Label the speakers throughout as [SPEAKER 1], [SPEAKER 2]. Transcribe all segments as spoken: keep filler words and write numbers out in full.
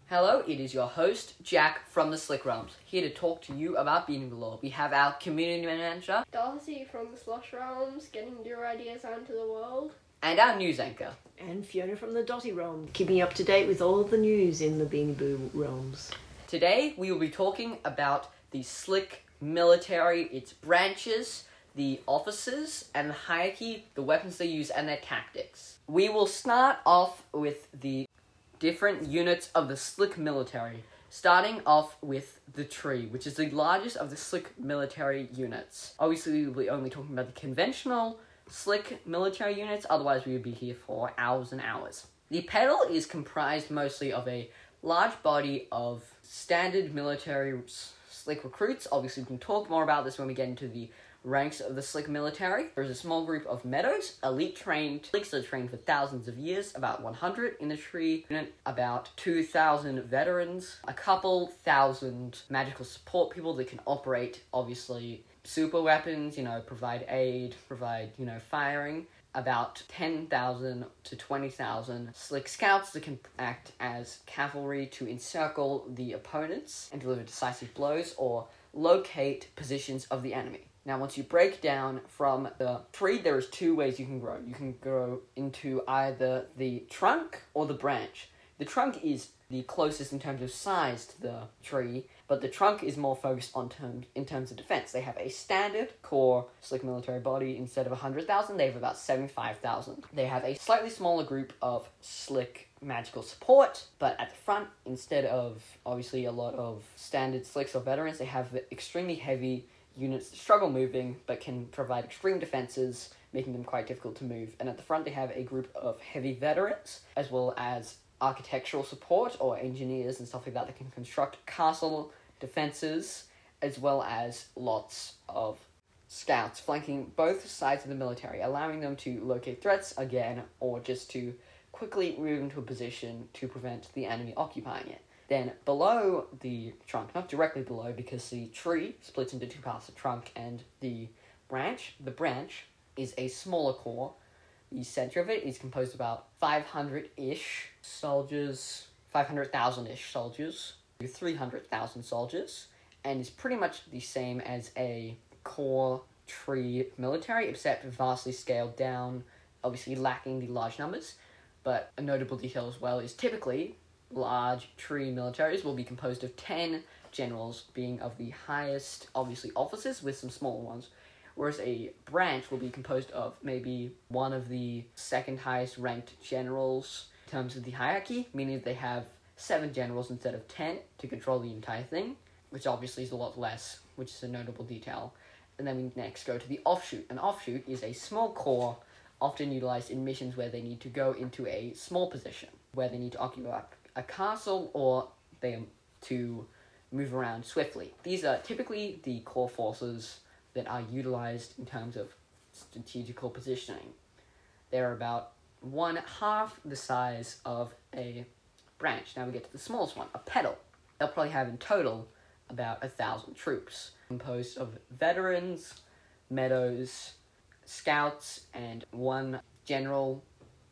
[SPEAKER 1] Hello, it is your host, Jack from the Slick Realms, here to talk to you about Beating the Law. We have our community manager,
[SPEAKER 2] Darcy from the Slush Realms, getting your ideas out into the world.
[SPEAKER 1] And our news anchor.
[SPEAKER 3] And Fiona from the Dotty Realm, keeping you up to date with all the news in the Beanie Boo realms.
[SPEAKER 1] Today, we will be talking about the Slick military, its branches, the officers, and the hierarchy, the weapons they use, and their tactics. We will start off with the different units of the Slick military, starting off with the Tree, which is the largest of the Slick military units. Obviously, we'll be only talking about the conventional Slick military units, otherwise we would be here for hours and hours. The Petal is comprised mostly of a large body of standard military Slick recruits. Obviously, we can talk more about this when we get into the ranks of the Slick military. There's a small group of Meadows, elite trained Slicks that are trained for thousands of years, about one hundred in the Tree unit, about two thousand veterans, a couple thousand magical support people that can operate, obviously, super weapons, you know, provide aid, provide, you know, firing, about ten thousand to twenty thousand Slick scouts that can act as cavalry to encircle the opponents and deliver decisive blows or locate positions of the enemy. Now, once you break down from the tree, there is two ways you can grow. You can grow into either the trunk or the branch. The trunk is the closest in terms of size to the tree, but the trunk is more focused on terms in terms of defense. They have a standard core Slick military body. Instead of one hundred thousand, they have about seventy-five thousand. They have a slightly smaller group of Slick magical support, but at the front, instead of obviously a lot of standard Slicks or veterans, they have extremely heavy units that struggle moving, but can provide extreme defenses, making them quite difficult to move. And at the front, they have a group of heavy veterans, as well as architectural support, or engineers and stuff like that, that can construct castle defenses, as well as lots of scouts flanking both sides of the military, allowing them to locate threats again, or just to quickly move into a position to prevent the enemy occupying it. Then below the trunk, not directly below, because the tree splits into two parts, the trunk and the branch. The branch is a smaller core. The center of it is composed of about five hundred-ish soldiers, five hundred thousand-ish soldiers, three hundred thousand soldiers, and is pretty much the same as a core tree military, except vastly scaled down, obviously lacking the large numbers. But a notable detail as well is typically large tree militaries will be composed of ten generals, being of the highest, obviously, officers, with some smaller ones, whereas a branch will be composed of maybe one of the second highest ranked generals in terms of the hierarchy, meaning that they have seven generals instead of ten to control the entire thing, which obviously is a lot less, which is a notable detail. And then we next go to the offshoot. An offshoot is a small corps often utilized in missions where they need to go into a small position, where they need to occupy a castle, or they to move around swiftly. These are typically the core forces that are utilized in terms of strategical positioning. They're about one half the size of a branch. Now we get to the smallest one, a petal. They'll probably have in total about a thousand troops, composed of veterans, meadows, scouts, and one general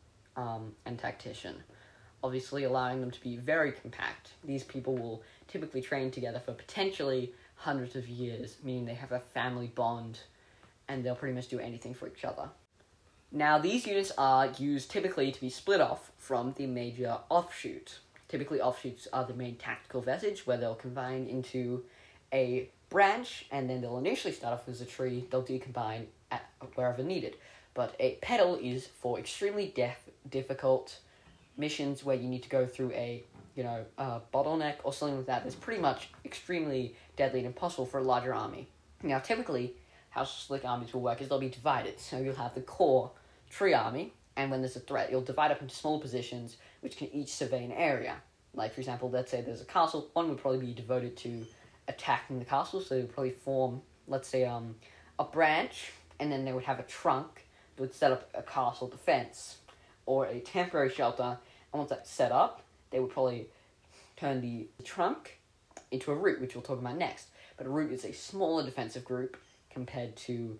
[SPEAKER 1] um, and tactician, obviously allowing them to be very compact. These people will typically train together for potentially hundreds of years, meaning they have a family bond, and they'll pretty much do anything for each other. Now, these units are used typically to be split off from the major offshoot. Typically, offshoots are the main tactical vestige, where they'll combine into a branch, and then they'll initially start off as a tree, they'll decombine at wherever needed. But a petal is for extremely def- difficult missions where you need to go through a, you know, a bottleneck or something like that. That's pretty much extremely deadly and impossible for a larger army. Now, typically, how Slick armies will work is they'll be divided. So you'll have the core tree army, and when there's a threat, you'll divide up into small positions which can each survey an area. Like, for example, let's say there's a castle, one would probably be devoted to attacking the castle, so they would probably form, let's say, um, a branch, and then they would have a trunk that would set up a castle defense, or a temporary shelter. And once that's set up, they would probably turn the trunk into a root, which we'll talk about next. But a root is a smaller defensive group compared to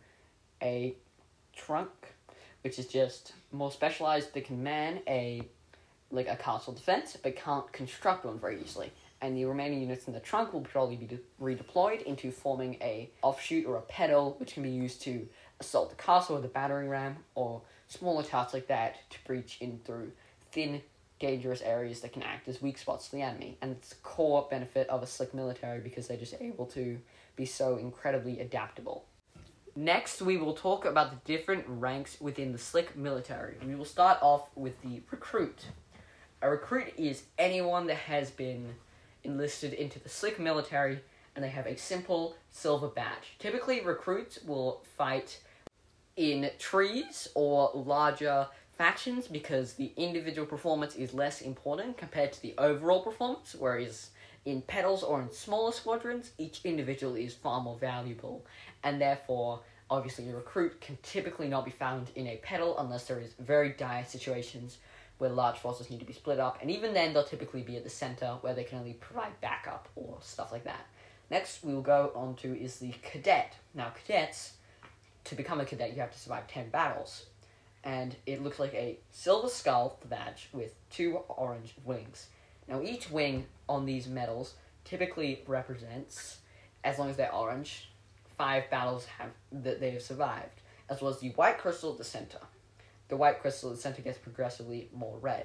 [SPEAKER 1] a trunk, which is just more specialized. They can man a like a castle defense, but can't construct one very easily. And the remaining units in the trunk will probably be de- redeployed into forming a offshoot or a pedal, which can be used to assault the castle with a battering ram, or smaller tasks like that to breach in through thin, dangerous areas that can act as weak spots to the enemy. And it's a core benefit of a slick military because they're just able to be so incredibly adaptable. Next, we will talk about the different ranks within the slick military. We will start off with the recruit. A recruit is anyone that has been enlisted into the slick military and they have a simple silver badge. Typically, recruits will fight in trees or larger factions because the individual performance is less important compared to the overall performance, whereas in pedals or in smaller squadrons, each individual is far more valuable, and therefore, obviously, a recruit can typically not be found in a pedal unless there is very dire situations where large forces need to be split up, and even then they'll typically be at the center where they can only provide backup or stuff like that. Next, we will go on to is the cadet. Now, cadets, to become a cadet, you have to survive ten battles, and it looks like a silver skull badge with two orange wings. Now, each wing on these medals typically represents, as long as they're orange, five battles have that they have survived, as well as the white crystal at the center. The white crystal at the center gets progressively more red.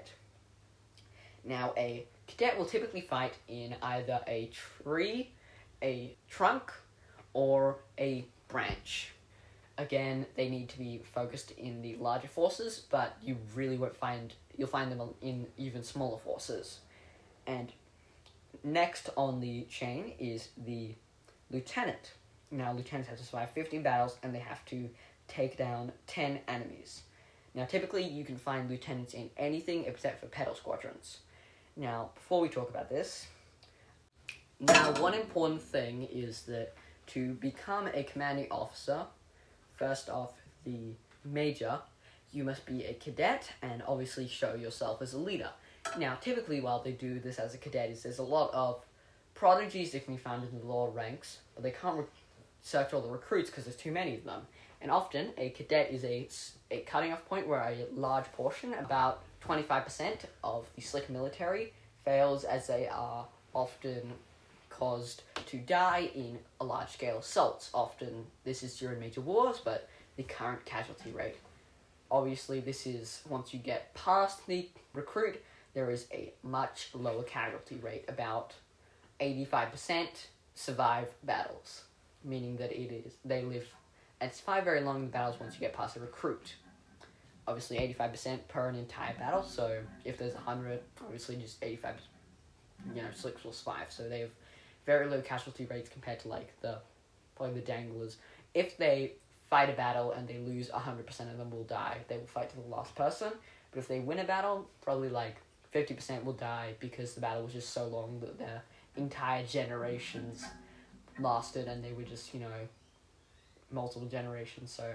[SPEAKER 1] Now, a cadet will typically fight in either a tree, a trunk, or a branch. Again, they need to be focused in the larger forces, but you really won't find, you'll find them in even smaller forces. And next on the chain is the lieutenant. Now, lieutenants have to survive fifteen battles, and they have to take down ten enemies. Now, typically, you can find lieutenants in anything except for pedal squadrons. Now, before we talk about this, now, one important thing is that to become a commanding officer, first off, the major, you must be a cadet and obviously show yourself as a leader. Now, typically, while they do this as a cadet, is there's a lot of prodigies that can be found in the lower ranks, but they can't re- search all the recruits because there's too many of them. And often, a cadet is a, a cutting off point where a large portion, about twenty-five percent of the slick military, fails as they are often caused to die in a large-scale assaults. Often, this is during major wars, but the current casualty rate. Obviously, this is, once you get past the recruit, there is a much lower casualty rate. About eighty-five percent survive battles, meaning that it is they live and survive very long in battles once you get past a recruit. Obviously, eighty-five percent per an entire battle, so if there's one hundred, obviously just eighty-five, you know, slicks will survive. So they have very low casualty rates compared to, like, the, probably the danglers. If they fight a battle and they lose one hundred percent of them will die, they will fight to the last person. But if they win a battle, probably, like, fifty percent will die because the battle was just so long that their entire generations lasted and they were just, you know, multiple generations. So,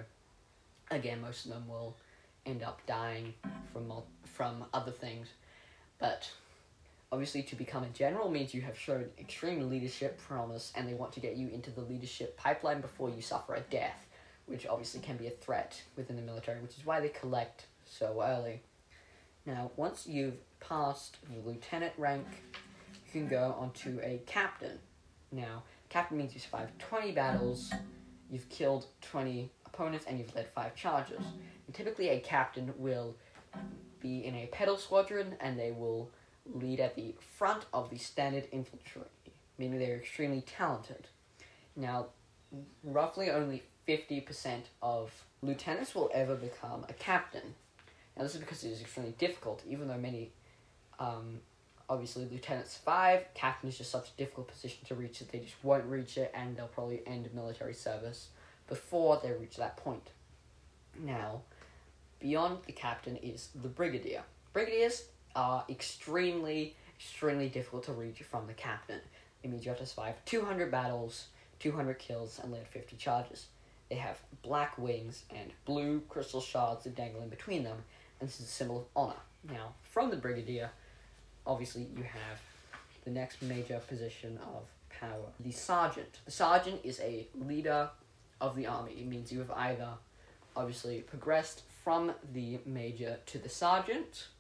[SPEAKER 1] again, most of them will end up dying from mul- from other things. But obviously, to become a general means you have shown extreme leadership promise, and they want to get you into the leadership pipeline before you suffer a death, which obviously can be a threat within the military, which is why they collect so early. Now, once you've passed the lieutenant rank, you can go on to a captain. Now, captain means you survived twenty battles, you've killed twenty opponents, and you've led five charges. And typically, a captain will be in a pedal squadron, and they will lead at the front of the standard infantry, meaning they're extremely talented. Now, roughly only fifty percent of lieutenants will ever become a captain. Now, this is because it is extremely difficult, even though many, um, obviously, lieutenants survive. Captain is just such a difficult position to reach that they just won't reach it, and they'll probably end military service before they reach that point. Now, beyond the captain is the brigadier. Brigadiers are extremely, extremely difficult to reach from the captain. It means you have to survive two hundred battles, two hundred kills, and lead fifty charges. They have black wings and blue crystal shards that dangle in between them, and this is a symbol of honor. Now, from the brigadier, obviously you have the next major position of power, the sergeant. The sergeant is a leader of the army. It means you have either, obviously, progressed from the major to the sergeant,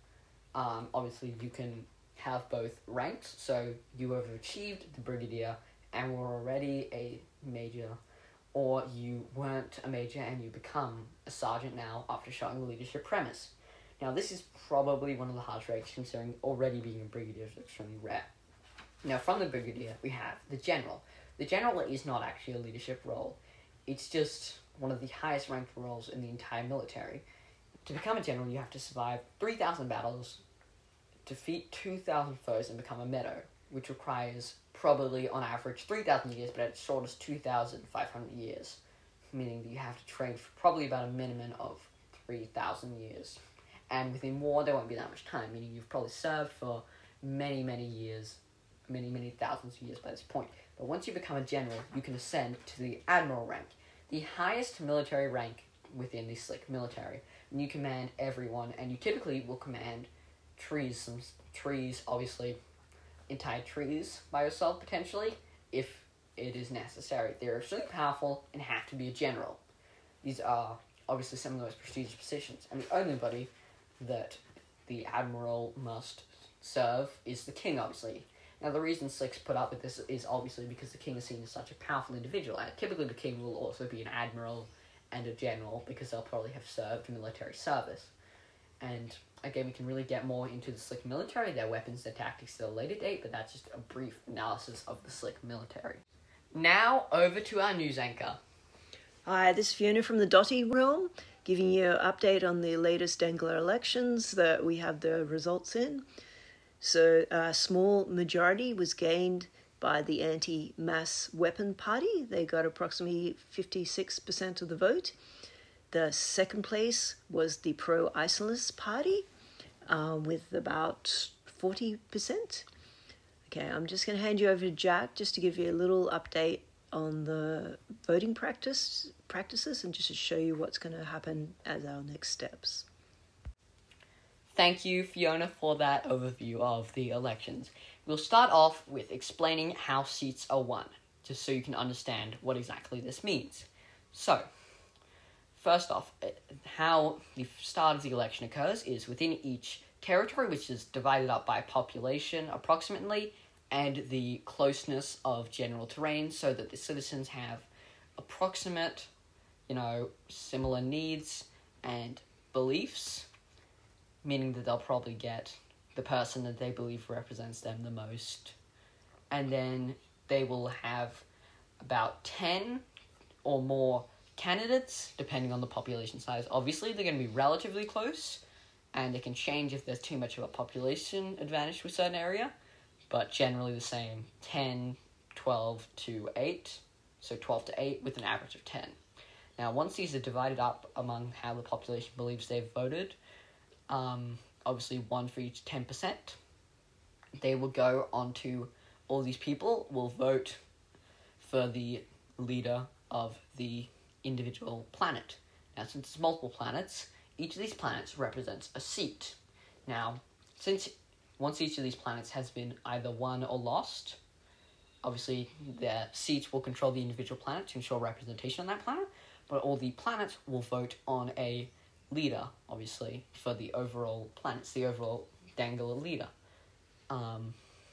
[SPEAKER 1] Um, obviously, you can have both ranks, so you have achieved the brigadier and were already a major, or you weren't a major and you become a sergeant now after showing the leadership premise. Now, this is probably one of the hardest ranks, considering already being a brigadier is extremely rare. Now, from the brigadier, we have the general. The general is not actually a leadership role. It's just one of the highest ranked roles in the entire military. To become a general, you have to survive three thousand battles, defeat two thousand foes, and become a meadow, which requires probably, on average, three thousand years, but at its shortest, two thousand five hundred years, meaning that you have to train for probably about a minimum of three thousand years. And within war, there won't be that much time, meaning you've probably served for many, many years, many, many thousands of years by this point. But once you become a general, you can ascend to the admiral rank, the highest military rank within the Slick military. And you command everyone, and you typically will command trees, some trees, obviously, entire trees by yourself, potentially, if it is necessary. They're extremely powerful and have to be a general. These are, obviously, some of the most prestigious positions, and the only body that the admiral must serve is the king, obviously. Now, the reason Slicks put up with this is obviously because the king is seen as such a powerful individual, and typically the king will also be an admiral and a general, because they'll probably have served military service. And again, we can really get more into the Slick military, their weapons, their tactics at a later date, but that's just a brief analysis of the Slick military. Now, over to our news anchor.
[SPEAKER 3] Hi, this is Fiona from the Dotty Realm, giving you an update on the latest Dangler elections that we have the results in. So a small majority was gained by the anti-mass weapon party. They got approximately fifty-six percent of the vote. The second place was the pro-Isolist party uh, with about forty percent. Okay, I'm just going to hand you over to Jack just to give you a little update on the voting practice practices and just to show you what's going to happen as our next steps.
[SPEAKER 1] Thank you, Fiona, for that overview of the elections. We'll start off with explaining how seats are won, just so you can understand what exactly this means. So, first off, how the start of the election occurs is within each territory, which is divided up by population approximately, and the closeness of general terrain, so that the citizens have approximate, you know, similar needs and beliefs, meaning that they'll probably get the person that they believe represents them the most. And then they will have about ten or more candidates, depending on the population size. Obviously, they're going to be relatively close, and it can change if there's too much of a population advantage to a certain area, but generally the same, ten, twelve to eight, so twelve to eight with an average of ten. Now, once these are divided up among how the population believes they've voted, um, obviously one for each ten percent, they will go on to, all these people will vote for the leader of the individual planet. Now, since it's multiple planets, each of these planets represents a seat. Now, since once each of these planets has been either won or lost, obviously their seats will control the individual planet to ensure representation on that planet, but all the planets will vote on a leader, obviously, for the overall planets, the overall Dangler leader. Um,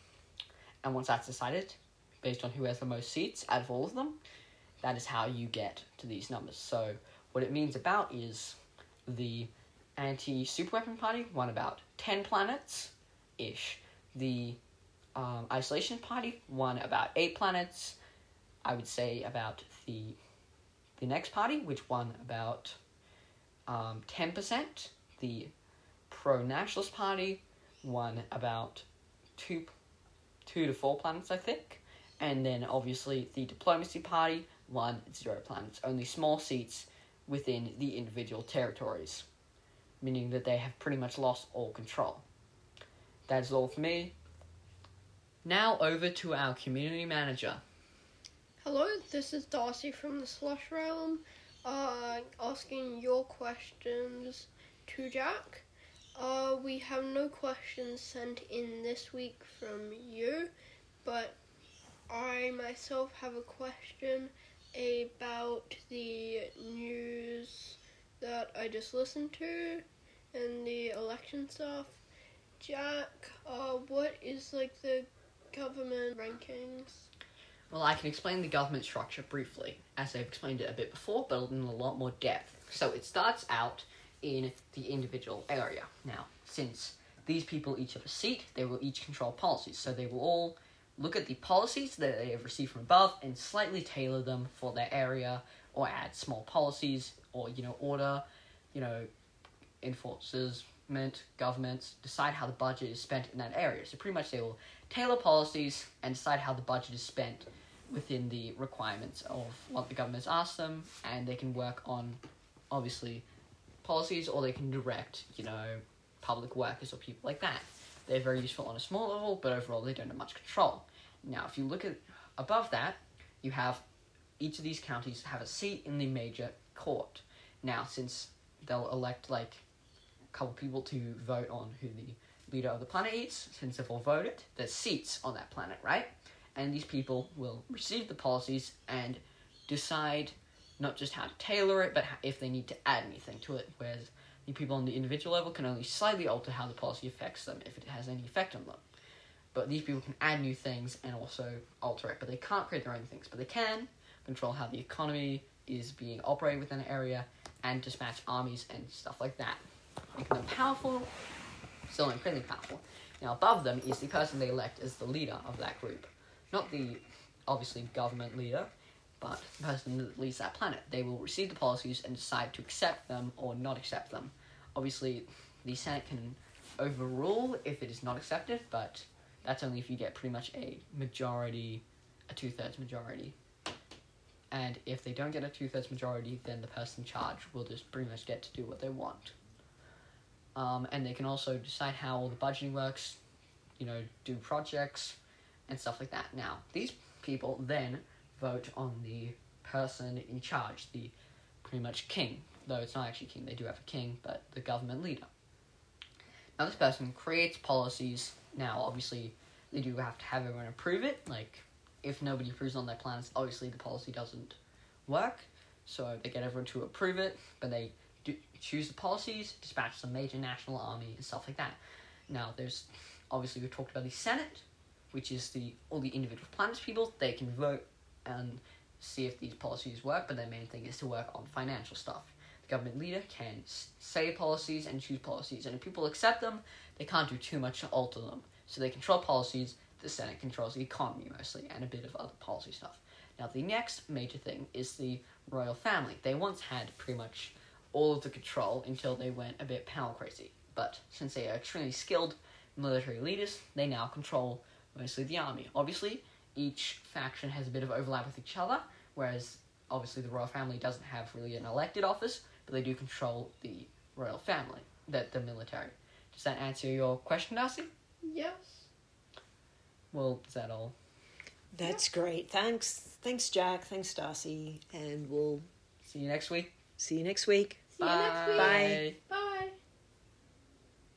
[SPEAKER 1] and once that's decided, based on who has the most seats out of all of them, that is how you get to these numbers. So what it means about is the anti-superweapon party won about ten planets-ish. The um, isolation party won about eight planets. I would say about the the next party, which won about um, ten percent. The pro-nationalist party won about two, two to four planets, I think. And then, obviously, the diplomacy party won zero planets, only small seats within the individual territories, meaning that they have pretty much lost all control. That is all for me. Now over to our community manager.
[SPEAKER 2] Hello, this is Darcy from the Slush Realm, uh, asking your questions to Jack. Uh, we have no questions sent in this week from you, but I myself have a question about the news that I just listened to and the election stuff. Jack, uh, what is like the government rankings?
[SPEAKER 1] Well, I can explain the government structure briefly, as I've explained it a bit before, but in a lot more depth. So it starts out in the individual area. Now, since these people each have a seat, they will each control policies. So they will all look at the policies that they have received from above and slightly tailor them for their area, or add small policies, or, you know, order, you know, enforcement, governments, decide how the budget is spent in that area. So pretty much they will tailor policies and decide how the budget is spent within the requirements of what the government has asked them, and they can work on, obviously, policies, or they can direct, you know, public workers or people like that. They're very useful on a small level, but overall they don't have much control. Now, if you look at above that, you have each of these counties have a seat in the major court. Now, since they'll elect, like, a couple people to vote on who the leader of the planet is, since they've all voted, there's seats on that planet, right? And these people will receive the policies and decide not just how to tailor it, but if they need to add anything to it, whereas the people on the individual level can only slightly alter how the policy affects them, if it has any effect on them. But these people can add new things and also alter it, but they can't create their own things. But they can control how the economy is being operated within an area and dispatch armies and stuff like that. Making them powerful, still incredibly powerful. Now, above them is the person they elect as the leader of that group. Not the, obviously, government leader, but the person that leads that planet. They will receive the policies and decide to accept them or not accept them. Obviously, the Senate can overrule if it is not accepted, but that's only if you get pretty much a majority, a two-thirds majority. And if they don't get a two-thirds majority, then the person in charge will just pretty much get to do what they want. Um, and they can also decide how all the budgeting works, you know, do projects, and stuff like that. Now, these people then vote on the person in charge, the pretty much king. Though it's not actually king, they do have a king, but the government leader. Now, this person creates policies. Now, obviously, they do have to have everyone approve it. Like, if nobody approves on their plans, obviously the policy doesn't work. So they get everyone to approve it, but they do choose the policies, dispatch the major national army, and stuff like that. Now, there's, obviously, we talked about the Senate, which is the all the individual planets people. They can vote and see if these policies work, but their main thing is to work on financial stuff. The government leader can say policies and choose policies, and if people accept them, they can't do too much to alter them. So they control policies, the Senate controls the economy mostly, and a bit of other policy stuff. Now, the next major thing is the royal family. They once had pretty much all of the control until they went a bit power crazy. But since they are extremely skilled military leaders, they now control mostly the army. Obviously, each faction has a bit of overlap with each other, whereas obviously the royal family doesn't have really an elected office, but they do control the royal family, the, the military. Does that answer your question, Darcy?
[SPEAKER 2] Yes.
[SPEAKER 1] Well, is that all?
[SPEAKER 3] That's great. Thanks. Thanks, Jack. Thanks, Darcy. And we'll
[SPEAKER 1] See you next week.
[SPEAKER 3] see you next week.
[SPEAKER 2] See you next week.
[SPEAKER 3] Bye.
[SPEAKER 2] Bye.